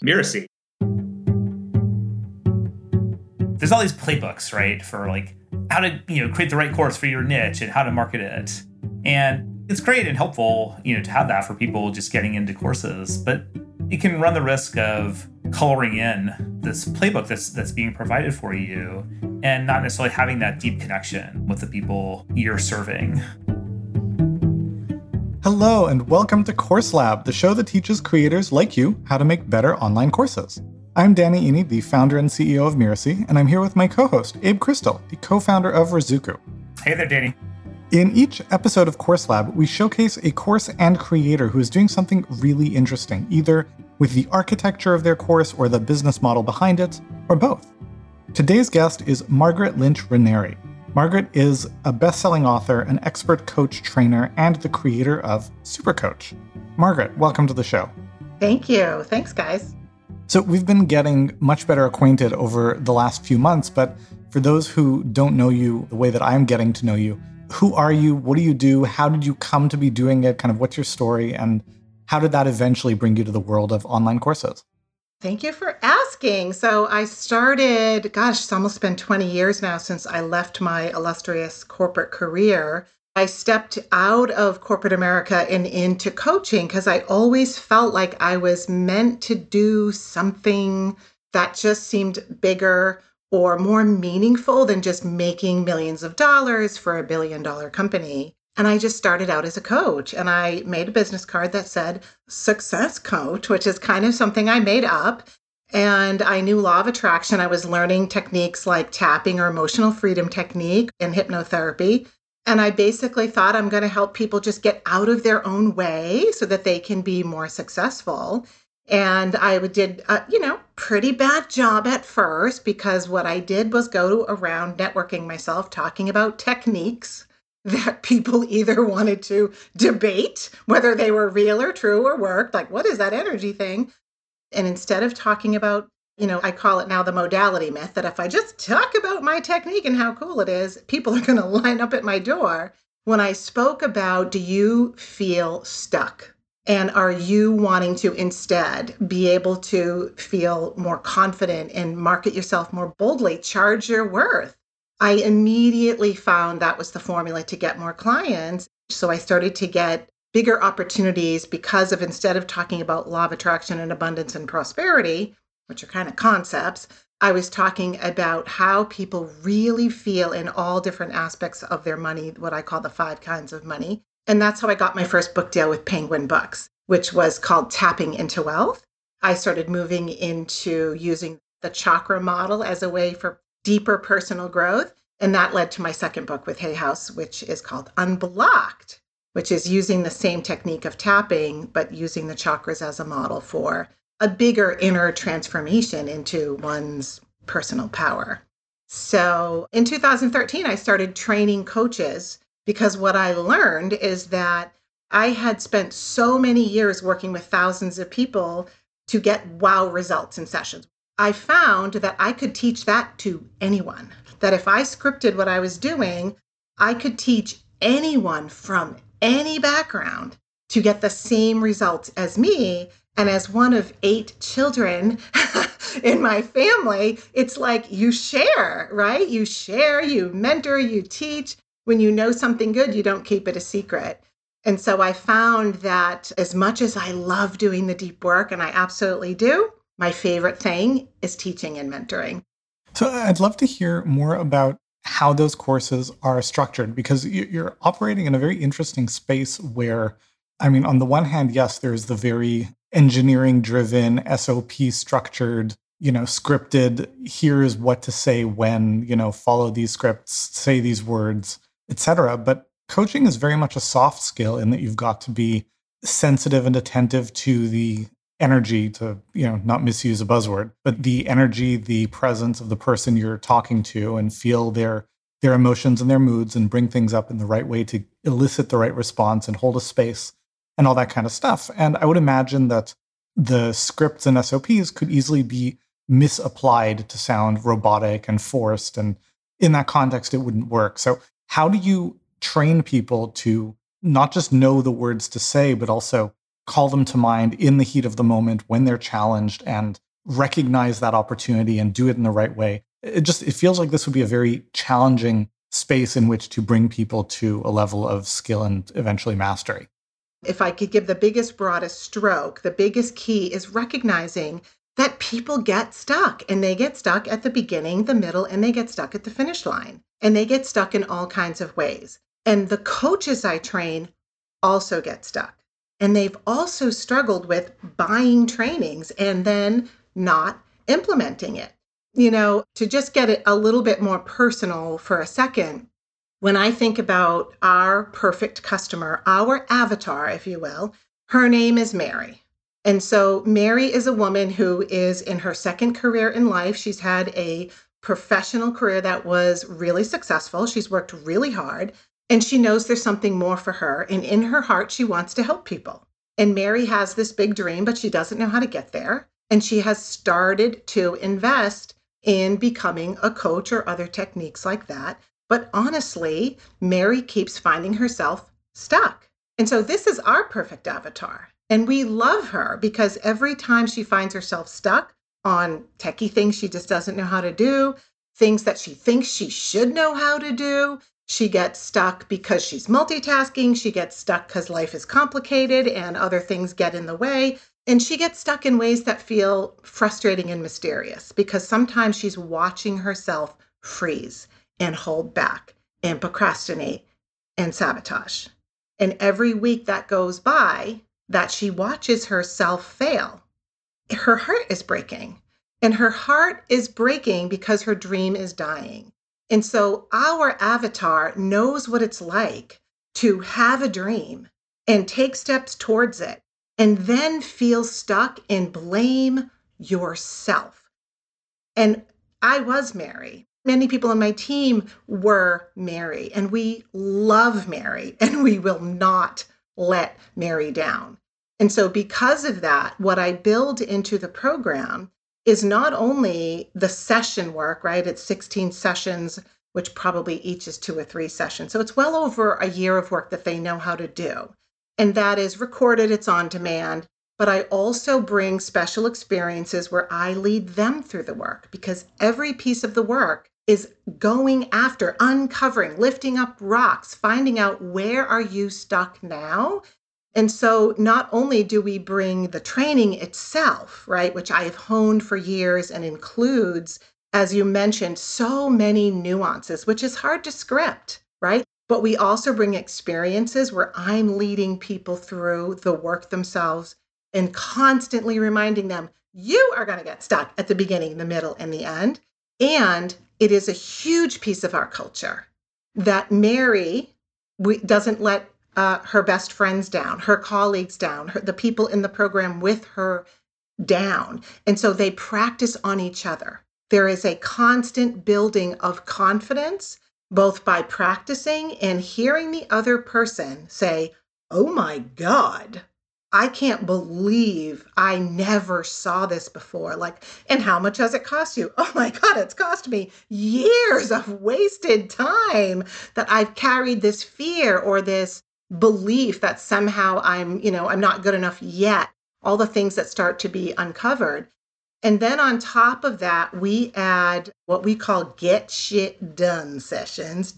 Miracy. There's all these playbooks, right, for like how to, create the right course for your niche and how to market it. And it's great and helpful, to have that for people just getting into courses, but it can run the risk of coloring in this playbook that's being provided for you and not necessarily having that deep connection with the people you're serving. Hello, and welcome to Course Lab, the show that teaches creators like you how to make better online courses. I'm Danny Iny, the founder and CEO of Miracy, and I'm here with my co-host, Abe Crystal, the co-founder of Ruzuku. Hey there, Danny. In each episode of Course Lab, we showcase a course and creator who is doing something really interesting, either with the architecture of their course or the business model behind it, or both. Today's guest is Margaret Lynch Ranieri. Margaret is a best-selling author, an expert coach trainer, and the creator of Supercoach. Margaret, welcome to the show. Thank you. Thanks, guys. So we've been getting much better acquainted over the last few months, but for those who don't know you the way that I'm getting to know you, who are you? What do you do? How did you come to be doing it? Kind of what's your story? And how did that eventually bring you to the world of online courses? Thank you for asking. So I started, it's almost been 20 years now since I left my illustrious corporate career. I stepped out of corporate America and into coaching because I always felt like I was meant to do something that just seemed bigger or more meaningful than just making millions of dollars for $1 billion company. And I just started out as a coach, and I made a business card that said Success Coach, which is kind of something I made up. And I knew law of attraction. I was learning techniques like tapping or emotional freedom technique and hypnotherapy. And I basically thought I'm going to help people just get out of their own way so that they can be more successful. And I did, pretty bad job at first, because what I did was go around networking myself, talking about techniques that people either wanted to debate whether they were real or true or worked, like, what is that energy thing? And instead of talking about, I call it now the modality myth, that if I just talk about my technique and how cool it is, people are going to line up at my door. When I spoke about, do you feel stuck? And are you wanting to instead be able to feel more confident and market yourself more boldly, charge your worth? I immediately found that was the formula to get more clients. So I started to get bigger opportunities because of, instead of talking about law of attraction and abundance and prosperity, which are kind of concepts, I was talking about how people really feel in all different aspects of their money, what I call the 5 kinds of money. And that's how I got my first book deal with Penguin Books, which was called Tapping into Wealth. I started moving into using the chakra model as a way for deeper personal growth. And that led to my second book with Hay House, which is called Unblocked, which is using the same technique of tapping, but using the chakras as a model for a bigger inner transformation into one's personal power. So in 2013, I started training coaches, because what I learned is that I had spent so many years working with thousands of people to get wow results in sessions. I found that I could teach that to anyone, that if I scripted what I was doing, I could teach anyone from any background to get the same results as me. And as one of 8 children in my family, it's like you share, right? You share, you mentor, you teach. When you know something good, you don't keep it a secret. And so I found that as much as I love doing the deep work, and I absolutely do, my favorite thing is teaching and mentoring. So I'd love to hear more about how those courses are structured, because you're operating in a very interesting space where, on the one hand, yes, there's the very engineering-driven, SOP-structured, scripted, here's what to say when, follow these scripts, say these words, etc. But coaching is very much a soft skill in that you've got to be sensitive and attentive to the energy, to, not misuse a buzzword, but the energy, the presence of the person you're talking to, and feel their emotions and their moods and bring things up in the right way to elicit the right response and hold a space and all that kind of stuff. And I would imagine that the scripts and SOPs could easily be misapplied to sound robotic and forced. And in that context, it wouldn't work. So how do you train people to not just know the words to say, but also call them to mind in the heat of the moment when they're challenged and recognize that opportunity and do it in the right way. It feels like this would be a very challenging space in which to bring people to a level of skill and eventually mastery. If I could give the biggest, broadest stroke, the biggest key is recognizing that people get stuck, and they get stuck at the beginning, the middle, and they get stuck at the finish line. And they get stuck in all kinds of ways. And the coaches I train also get stuck. And they've also struggled with buying trainings and then not implementing it. To just get it a little bit more personal for a second, when I think about our perfect customer, our avatar, if you will, her name is Mary. And so Mary is a woman who is in her second career in life. She's had a professional career that was really successful. She's worked really hard, and she knows there's something more for her. And in her heart, she wants to help people. And Mary has this big dream, but she doesn't know how to get there. And she has started to invest in becoming a coach or other techniques like that. But honestly, Mary keeps finding herself stuck. And so this is our perfect avatar. And we love her because every time she finds herself stuck on techie things she just doesn't know how to do, things that she thinks she should know how to do, she gets stuck because she's multitasking. She gets stuck because life is complicated and other things get in the way. And she gets stuck in ways that feel frustrating and mysterious because sometimes she's watching herself freeze and hold back and procrastinate and sabotage. And every week that goes by that she watches herself fail, her heart is breaking. And her heart is breaking because her dream is dying. And so our avatar knows what it's like to have a dream and take steps towards it and then feel stuck and blame yourself. And I was Mary. Many people on my team were Mary, and we love Mary, and we will not let Mary down. And so because of that, what I build into the program is not only the session work, right? It's 16 sessions, which probably each is 2 or 3 sessions. So it's well over a year of work that they know how to do. And that is recorded, it's on demand. But I also bring special experiences where I lead them through the work because every piece of the work is going after, uncovering, lifting up rocks, finding out where are you stuck now. And so not only do we bring the training itself, right, which I have honed for years and includes, as you mentioned, so many nuances, which is hard to script, right? But we also bring experiences where I'm leading people through the work themselves and constantly reminding them, you are going to get stuck at the beginning, the middle, and the end. And it is a huge piece of our culture that Mary doesn't let her best friends down, her colleagues down, the people in the program with her down. And so they practice on each other. There is a constant building of confidence, both by practicing and hearing the other person say, oh my God, I can't believe I never saw this before. Like, and how much has it cost you? Oh my God, it's cost me years of wasted time that I've carried this fear or this belief that somehow I'm not good enough yet. All the things that start to be uncovered. And then on top of that, we add what we call Get Shit Done sessions,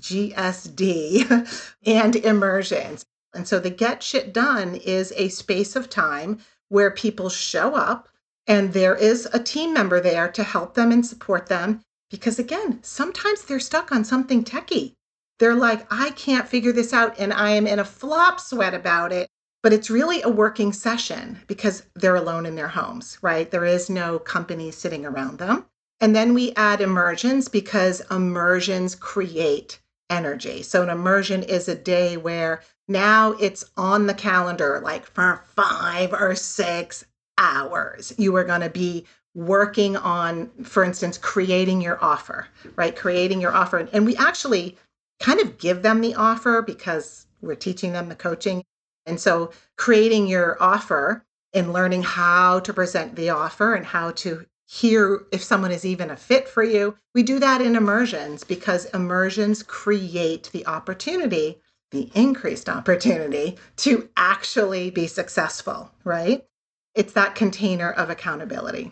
GSD, and immersions. And so the Get Shit Done is a space of time where people show up and there is a team member there to help them and support them. Because again, sometimes they're stuck on something techie. They're like, I can't figure this out and I am in a flop sweat about it. But it's really a working session because they're alone in their homes, right? There is no company sitting around them. And then we add immersions because immersions create energy. So an immersion is a day where now it's on the calendar, like for 5 or 6 hours. You are going to be working on, for instance, creating your offer, right? Creating your offer. And we actually kind of give them the offer because we're teaching them the coaching. And so creating your offer and learning how to present the offer and how to hear if someone is even a fit for you, we do that in immersions because immersions create the opportunity the increased opportunity to actually be successful, right? It's that container of accountability.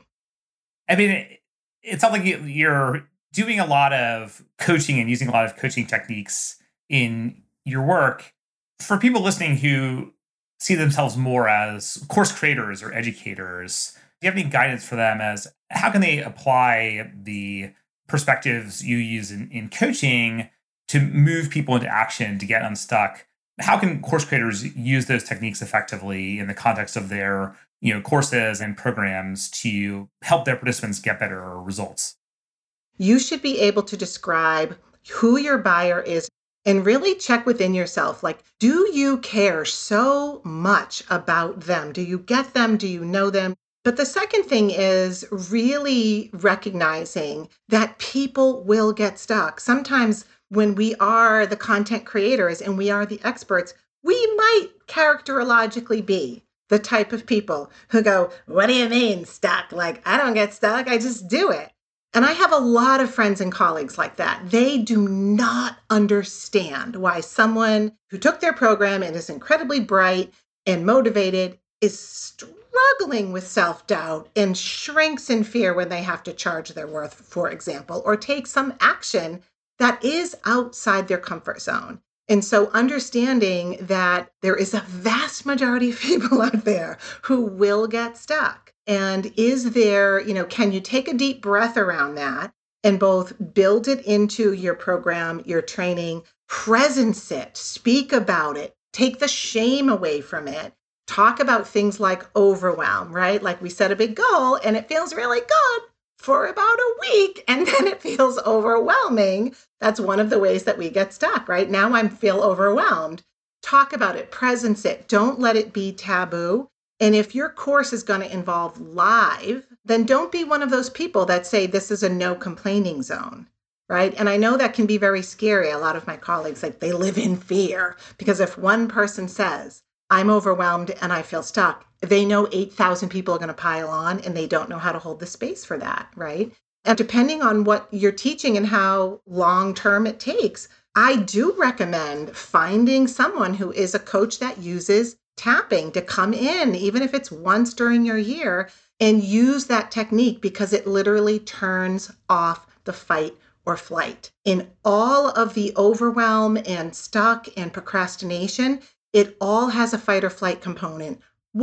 I mean, it sounds like you're doing a lot of coaching and using a lot of coaching techniques in your work. For people listening who see themselves more as course creators or educators, do you have any guidance for them as how can they apply the perspectives you use in coaching to move people into action, to get unstuck? How can course creators use those techniques effectively in the context of their courses and programs to help their participants get better results? You should be able to describe who your buyer is and really check within yourself. Like, do you care so much about them? Do you get them? Do you know them? But the second thing is really recognizing that people will get stuck. Sometimes when we are the content creators and we are the experts, we might characterologically be the type of people who go, what do you mean stuck? Like, I don't get stuck. I just do it. And I have a lot of friends and colleagues like that. They do not understand why someone who took their program and is incredibly bright and motivated is struggling with self-doubt and shrinks in fear when they have to charge their worth, for example, or take some action that is outside their comfort zone. And so understanding that there is a vast majority of people out there who will get stuck. And is there, can you take a deep breath around that and both build it into your program, your training, presence it, speak about it, take the shame away from it, talk about things like overwhelm, right? Like we set a big goal and it feels really good for about a week and then it feels overwhelming. That's one of the ways that we get stuck, right? Now I feel overwhelmed. Talk about it, presence it. Don't let it be taboo. And if your course is going to involve live, then don't be one of those people that say this is a no complaining zone, right? And I know that can be very scary. A lot of my colleagues, like they live in fear because if one person says, I'm overwhelmed and I feel stuck, they know 8,000 people are going to pile on and they don't know how to hold the space for that, right? And depending on what you're teaching and how long term it takes, I do recommend finding someone who is a coach that uses tapping to come in, even if it's once during your year, and use that technique because it literally turns off the fight or flight. In all of the overwhelm and stuck and procrastination, it all has a fight or flight component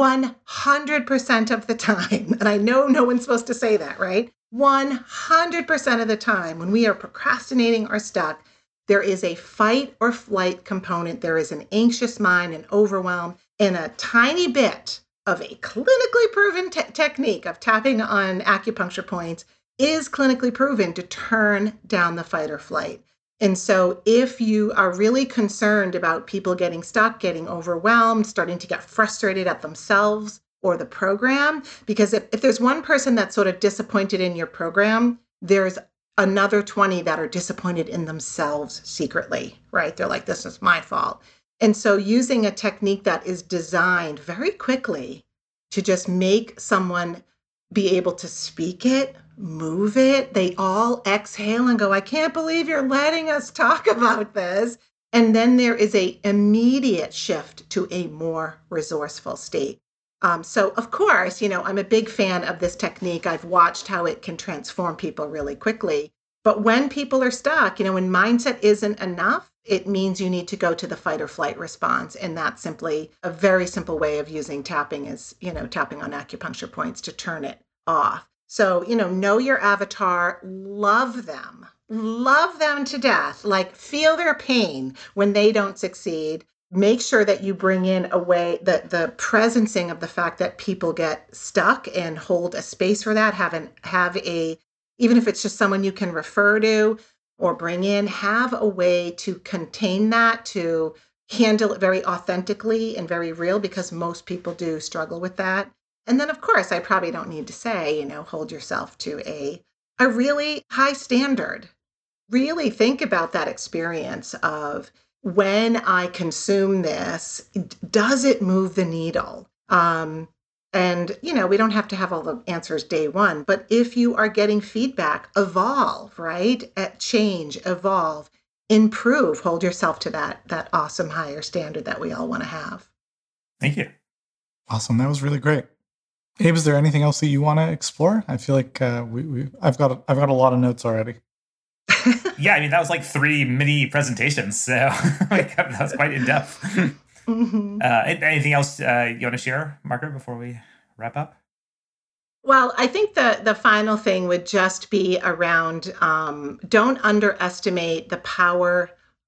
100% of the time. And I know no one's supposed to say that, right? 100% of the time when we are procrastinating or stuck, there is a fight or flight component. There is an anxious mind, an overwhelm, and a tiny bit of a clinically proven technique of tapping on acupuncture points is clinically proven to turn down the fight or flight. And so if you are really concerned about people getting stuck, getting overwhelmed, starting to get frustrated at themselves or the program, because if there's one person that's sort of disappointed in your program, there's another 20 that are disappointed in themselves secretly, right? They're like, this is my fault. And so using a technique that is designed very quickly to just make someone be able to speak it, move it, they all exhale and go, I can't believe you're letting us talk about this. And then there is an immediate shift to a more resourceful state. So of course, I'm a big fan of this technique. I've watched how it can transform people really quickly. But when people are stuck, when mindset isn't enough, it means you need to go to the fight or flight response. And that's simply a very simple way of using tapping is, tapping on acupuncture points to turn it off. So, know your avatar, love them to death, like feel their pain when they don't succeed. Make sure that you bring in a way that the presencing of the fact that people get stuck and hold a space for that, even if it's just someone you can refer to or bring in, have a way to contain that, to handle it very authentically and very real, because most people do struggle with that. And then, of course, I probably don't need to say, hold yourself to a really high standard. Really think about that experience of when I consume this, does it move the needle? And, we don't have to have all the answers day one, but if you are getting feedback, evolve, right? Change, evolve. improve, hold yourself to that awesome higher standard that we all want to have. Thank you. Awesome. That was really great. Abe, is there anything else that you want to explore? I feel like I've got a lot of notes already. Yeah, I mean, that was like 3 mini presentations, so that was quite in depth. Mm-hmm. Anything else you want to share, Margaret, before we wrap up? Well, I think the final thing would just be around don't underestimate the power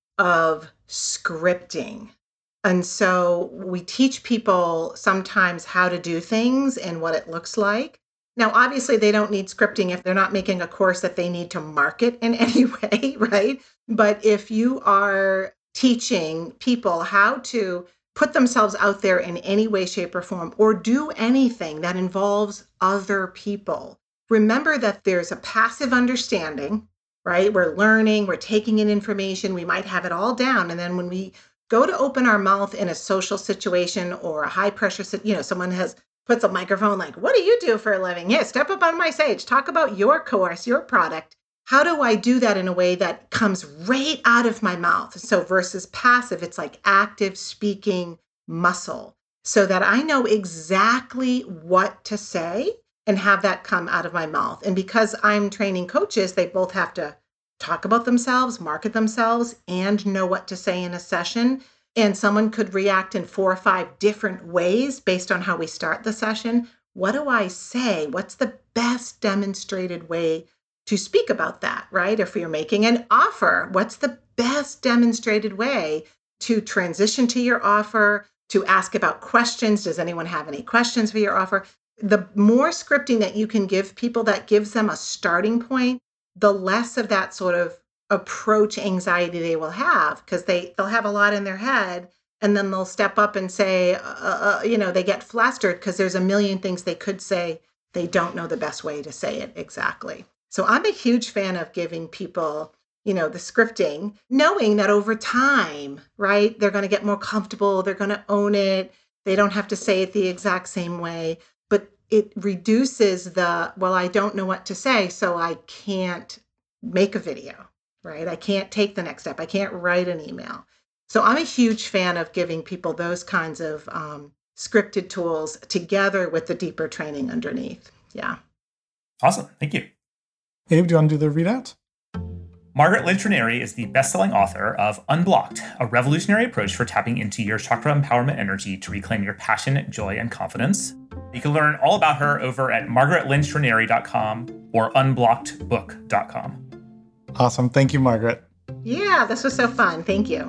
of scripting. And so we teach people sometimes how to do things and what it looks like. Now, obviously, they don't need scripting if they're not making a course that they need to market in any way, right? But if you are teaching people how to put themselves out there in any way, shape, or form, or do anything that involves other people, remember that there's a passive understanding, right? We're learning, we're taking in information, we might have it all down. And then when we go to open our mouth in a social situation or a high pressure, someone puts a microphone like, what do you do for a living? Here, step up on my stage, talk about your course, your product. How do I do that in a way that comes right out of my mouth? So versus passive, it's like active speaking muscle so that I know exactly what to say and have that come out of my mouth. And because I'm training coaches, they both have to talk about themselves, market themselves, and know what to say in a session. And someone could react in 4 or 5 different ways based on how we start the session. What do I say? What's the best demonstrated way to speak about that, right? If you're making an offer, what's the best demonstrated way to transition to your offer, to ask about questions? Does anyone have any questions for your offer? The more scripting that you can give people, that gives them a starting point, the less of that sort of approach anxiety they will have, because they'll have a lot in their head, and then they'll step up and say, they get flustered because there's a million things they could say. They don't know the best way to say it exactly. So I'm a huge fan of giving people, the scripting, knowing that over time, right, they're going to get more comfortable, they're going to own it, they don't have to say it the exact same way, but it reduces I don't know what to say, so I can't make a video, right? I can't take the next step. I can't write an email. So I'm a huge fan of giving people those kinds of scripted tools together with the deeper training underneath. Yeah. Awesome. Thank you. Abe, do you want to do the readout? Margaret Lynch Raniere is the best-selling author of Unblocked, a revolutionary approach for tapping into your chakra empowerment energy to reclaim your passion, joy, and confidence. You can learn all about her over at margaretlynchranere.com or unblockedbook.com. Awesome. Thank you, Margaret. Yeah, this was so fun. Thank you.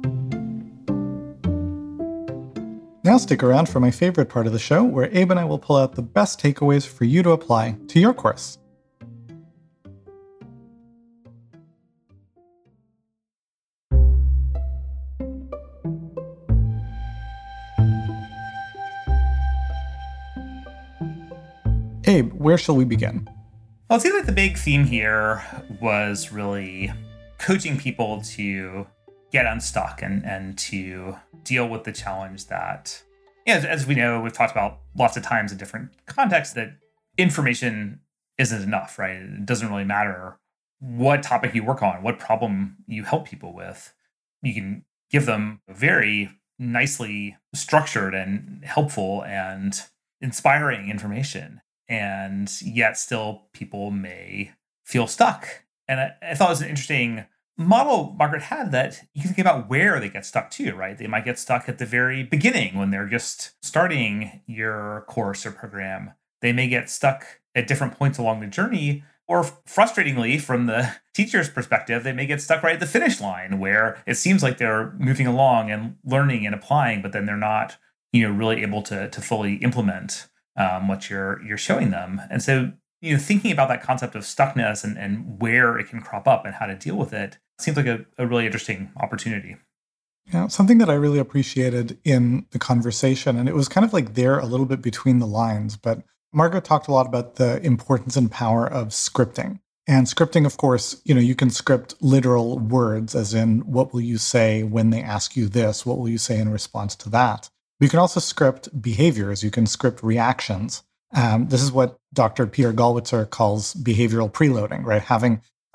Now stick around for my favorite part of the show, where Abe and I will pull out the best takeaways for you to apply to your course. Abe, where shall we begin? Well, it seems like the big theme here was really coaching people to get unstuck and to deal with the challenge that, as we know, we've talked about lots of times in different contexts, that information isn't enough, right? It doesn't really matter what topic you work on, what problem you help people with. You can give them very nicely structured and helpful and inspiring information, and yet still people may feel stuck. And I thought it was an interesting model Margaret had, that you can think about where they get stuck too, right? They might get stuck at the very beginning when they're just starting your course or program. They may get stuck at different points along the journey, or frustratingly, from the teacher's perspective, they may get stuck right at the finish line where it seems like they're moving along and learning and applying, but then they're not, really able to fully implement what you're showing them. And so, thinking about that concept of stuckness and where it can crop up and how to deal with it seems like a really interesting opportunity. Yeah, something that I really appreciated in the conversation, and it was kind of like there a little bit between the lines, but Margaret talked a lot about the importance and power of scripting. And scripting, of course, you can script literal words, as in, what will you say when they ask you this? What will you say in response to that? But you can also script behaviors. You can script reactions. This is what Dr. Peter Gollwitzer calls behavioral preloading, right? Having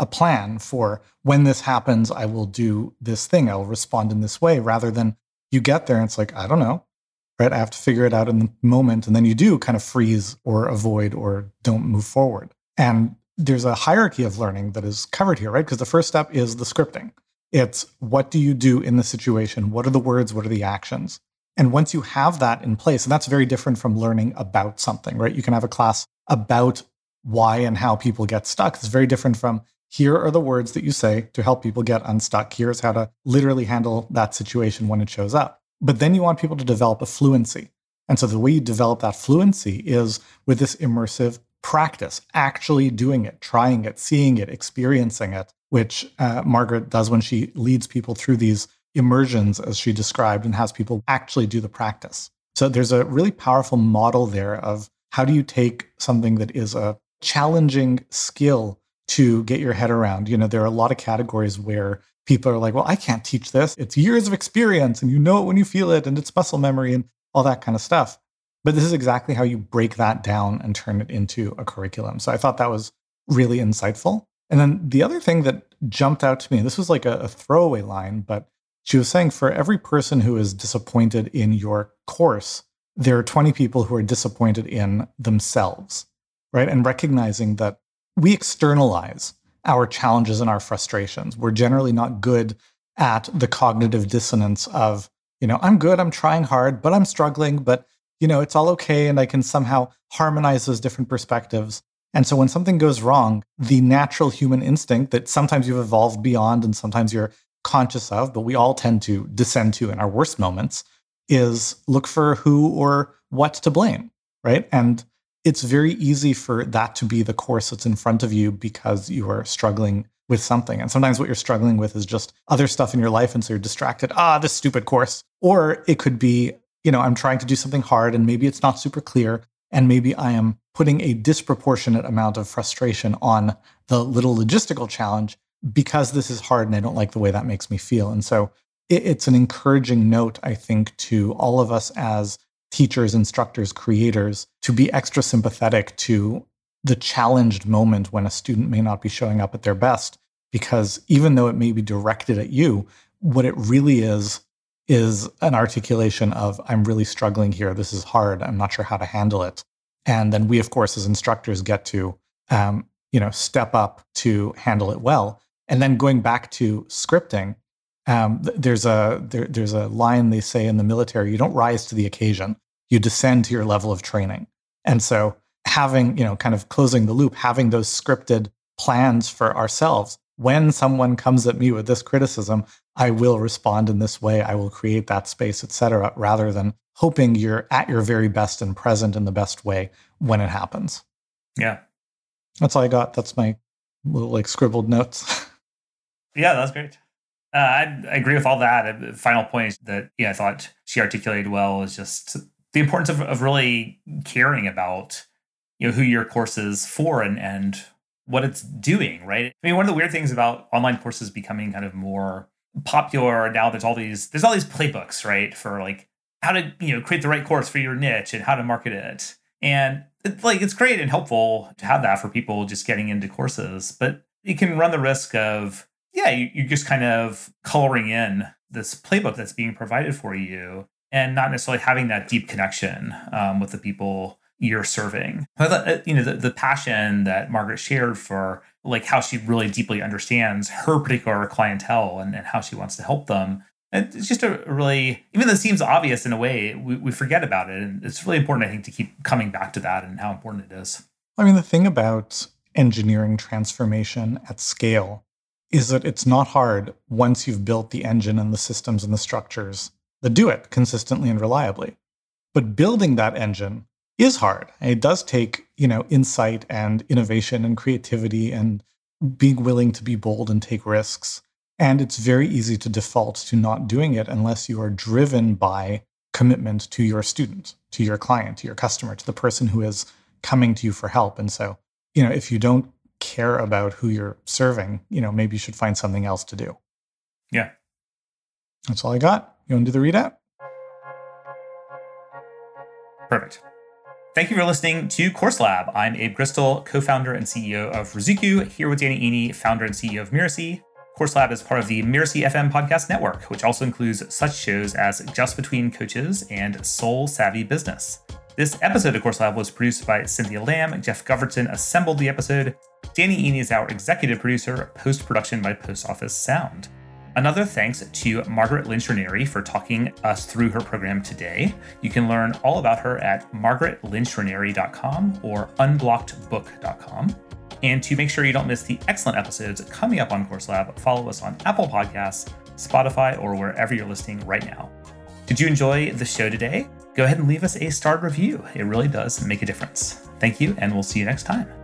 a plan for when this happens, I will do this thing. I'll respond in this way, rather than you get there and it's like, I don't know, right? I have to figure it out in the moment. And then you do kind of freeze or avoid or don't move forward. And there's a hierarchy of learning that is covered here, right? Because the first step is the scripting. It's what do you do in the situation? What are the words? What are the actions? And once you have that in place, and that's very different from learning about something, right? You can have a class about why and how people get stuck. It's very different from here are the words that you say to help people get unstuck. Here's how to literally handle that situation when it shows up. But then you want people to develop a fluency. And so the way you develop that fluency is with this immersive practice, actually doing it, trying it, seeing it, experiencing it, which Margaret does when she leads people through these immersions, as she described, and has people actually do the practice. So there's a really powerful model there of how do you take something that is a challenging skill to get your head around. You know, there are a lot of categories where people are like, well, I can't teach this. It's years of experience and you know it when you feel it and it's muscle memory and all that kind of stuff. But this is exactly how you break that down and turn it into a curriculum. So I thought that was really insightful. And then the other thing that jumped out to me, and this was like a throwaway line, but she was saying for every person who is disappointed in your course, there are 20 people who are disappointed in themselves, right? And recognizing that we externalize our challenges and our frustrations. We're generally not good at the cognitive dissonance of, you know, I'm good, I'm trying hard, but I'm struggling, but, you know, it's all okay. And I can somehow harmonize those different perspectives. And so when something goes wrong, the natural human instinct that sometimes you've evolved beyond and sometimes you're conscious of, but we all tend to descend to in our worst moments, is look for who or what to blame, right? And it's very easy for that to be the course that's in front of you because you are struggling with something. And sometimes what you're struggling with is just other stuff in your life. And so you're distracted. This stupid course. Or it could be, you know, I'm trying to do something hard and maybe it's not super clear. And maybe I am putting a disproportionate amount of frustration on the little logistical challenge because this is hard and I don't like the way that makes me feel. And so it's an encouraging note, I think, to all of us as teachers, instructors, creators, to be extra sympathetic to the challenged moment when a student may not be showing up at their best. Because even though it may be directed at you, what it really is an articulation of, I'm really struggling here. This is hard. I'm not sure how to handle it. And then we, of course, as instructors get to, step up to handle it well. And then going back to scripting, there's a line they say in the military: you don't rise to the occasion, you descend to your level of training. And so having, kind of closing the loop, having those scripted plans for ourselves. When someone comes at me with this criticism, I will respond in this way. I will create that space, etc., rather than hoping you're at your very best and present in the best way when it happens. Yeah. That's all I got. That's my little scribbled notes. Yeah, that's great. I agree with all that. The final point that I thought she articulated well is just the importance of really caring about who your course is for and what it's doing, right? I mean, one of the weird things about online courses becoming kind of more popular now, there's all these playbooks, right, for how to create the right course for your niche and how to market it. And it's great and helpful to have that for people just getting into courses, but you can run the risk of you're just kind of coloring in this playbook that's being provided for you and not necessarily having that deep connection with the people you're serving. But the passion that Margaret shared for how she really deeply understands her particular clientele and how she wants to help them. It's just a really, even though it seems obvious in a way, we forget about it. And it's really important, I think, to keep coming back to that and how important it is. I mean, the thing about engineering transformation at scale is that it's not hard once you've built the engine and the systems and the structures that do it consistently and reliably. But building that engine is hard. And it does take, insight and innovation and creativity and being willing to be bold and take risks. And it's very easy to default to not doing it unless you are driven by commitment to your student, to your client, to your customer, to the person who is coming to you for help. And so, if you don't care about who you're serving, maybe you should find something else to do. Yeah. That's all I got. You want to do the readout? Perfect. Thank you for listening to Course Lab. I'm Abe Crystal, co-founder and CEO of Ruzuku, here with Danny Iny, founder and CEO of Mirasee. Course Lab is part of the Mirasee FM podcast network, which also includes such shows as Just Between Coaches and Soul Savvy Business. This episode of Course Lab was produced by Cynthia Lamb. Jeff Goverton assembled the episode. Danny Iny is our executive producer, post-production by Post Office Sound. Another thanks to Margaret Lynch Ranieri for talking us through her program today. You can learn all about her at margaretlynchraneri.com or unblockedbook.com. And to make sure you don't miss the excellent episodes coming up on Course Lab, follow us on Apple Podcasts, Spotify, or wherever you're listening right now. Did you enjoy the show today? Go ahead and leave us a starred review. It really does make a difference. Thank you, and we'll see you next time.